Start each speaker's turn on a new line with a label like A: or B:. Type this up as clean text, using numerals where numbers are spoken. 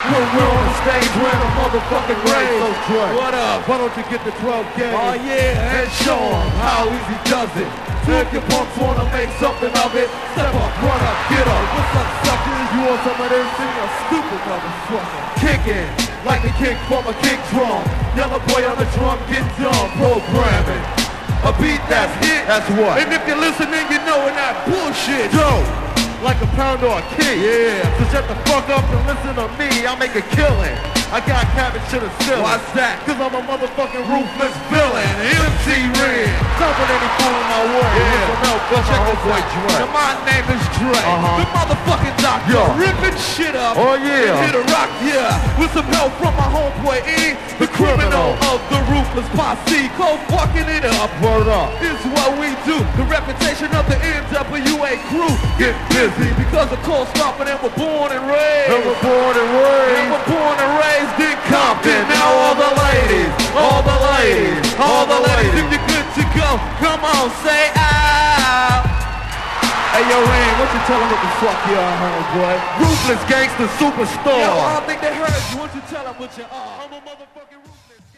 A: When we're on the stage, we're in a motherfucking rave.
B: What up?
A: Why don't you get the 12 game?
B: Oh yeah,
A: And show 'em how easy does it. So if you punks wanna make something of it, step up, run up, get up. What's up, suckers? You want some of this? Sing a stupid motherfucker. Kicking like a kick from a kick drum. Yellow boy on the drum, get dumb. Programming a beat that's hit.
B: That's what?
A: And if you're listening, you know in that bullshit. Yo, like a pound or a kid.
B: Yeah.
A: So shut the fuck up and listen to me. I'll make a killing. I got cabbage to the ceiling.
B: Why's that?
A: Cause I'm a motherfucking ruthless villain. MC Ren. Stomping any fool in my way.
B: Yeah.
A: Well,
B: check this boy Dre.
A: Now my name is Dre. The motherfucking doctor.
B: Yo.
A: Ripping shit up.
B: Oh, yeah.
A: And hit a rock, yeah. With some help from my homeboy E. The criminal of the ruthless posse. Cold fucking it up.
B: Word up.
A: This is what we do. The reputation of the NWA crew. Get busy because of cold stomping and we're born and raised.
B: And we're born and raised.
A: And we're born and raised in Compton. Now all the ladies, all the ladies, all the ladies, if you're good to go, come on, say ow. Hey yo, Ren, what you tell them what the fuck you are, homeboy? Ruthless gangster superstar. Yo, I don't think they heard you. What you tell them what you are? I'm a motherfucking ruthless gangster.